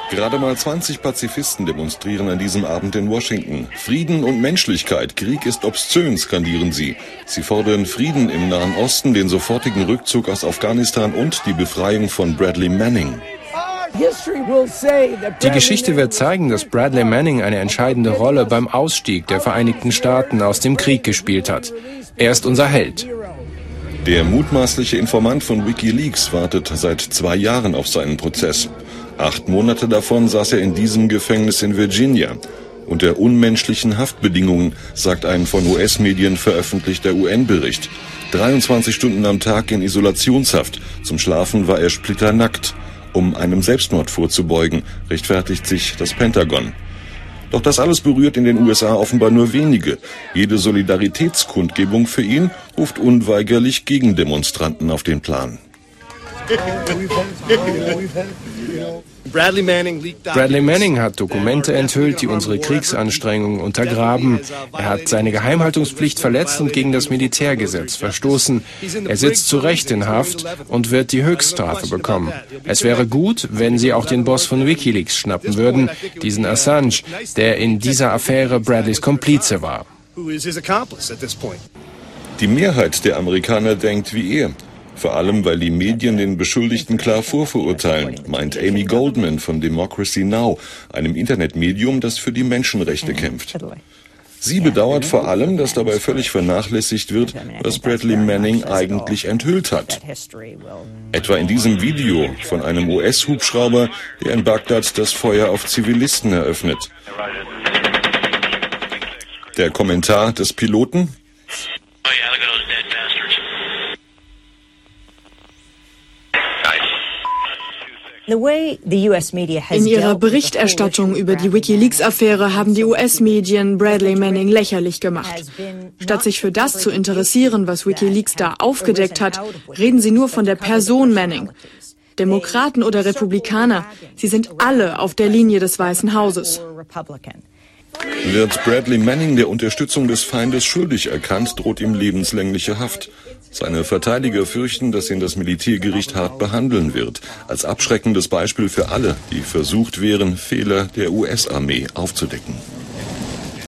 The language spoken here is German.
Gerade mal 20 Pazifisten demonstrieren an diesem Abend in Washington. Frieden und Menschlichkeit, Krieg ist obszön, skandieren sie. Sie fordern Frieden im Nahen Osten, den sofortigen Rückzug aus Afghanistan und die Befreiung von Bradley Manning. Die Geschichte wird zeigen, dass Bradley Manning eine entscheidende Rolle beim Ausstieg der Vereinigten Staaten aus dem Krieg gespielt hat. Er ist unser Held. Der mutmaßliche Informant von WikiLeaks wartet seit 2 Jahren auf seinen Prozess. 8 Monate davon saß er in diesem Gefängnis in Virginia. Unter unmenschlichen Haftbedingungen, sagt ein von US-Medien veröffentlichter UN-Bericht. 23 Stunden am Tag in Isolationshaft. Zum Schlafen war er splitternackt. Um einem Selbstmord vorzubeugen, rechtfertigt sich das Pentagon. Doch das alles berührt in den USA offenbar nur wenige. Jede Solidaritätskundgebung für ihn ruft unweigerlich Gegendemonstranten auf den Plan. Bradley Manning hat Dokumente enthüllt, die unsere Kriegsanstrengungen untergraben. Er hat seine Geheimhaltungspflicht verletzt und gegen das Militärgesetz verstoßen. Er sitzt zu Recht in Haft und wird die Höchststrafe bekommen. Es wäre gut, wenn Sie auch den Boss von WikiLeaks schnappen würden, diesen Assange, der in dieser Affäre Bradleys Komplize war. Die Mehrheit der Amerikaner denkt wie er. Vor allem, weil die Medien den Beschuldigten klar vorverurteilen, meint Amy Goldman von Democracy Now!, einem Internetmedium, das für die Menschenrechte kämpft. Sie bedauert vor allem, dass dabei völlig vernachlässigt wird, was Bradley Manning eigentlich enthüllt hat. Etwa in diesem Video von einem US-Hubschrauber, der in Bagdad das Feuer auf Zivilisten eröffnet. Der Kommentar des Piloten: In ihrer Berichterstattung über die WikiLeaks-Affäre haben die US-Medien Bradley Manning lächerlich gemacht. Statt sich für das zu interessieren, was WikiLeaks da aufgedeckt hat, reden sie nur von der Person Manning. Demokraten oder Republikaner, sie sind alle auf der Linie des Weißen Hauses. Wird Bradley Manning der Unterstützung des Feindes schuldig erkannt, droht ihm lebenslängliche Haft. Seine Verteidiger fürchten, dass ihn das Militärgericht hart behandeln wird, als abschreckendes Beispiel für alle, die versucht wären, Fehler der US-Armee aufzudecken.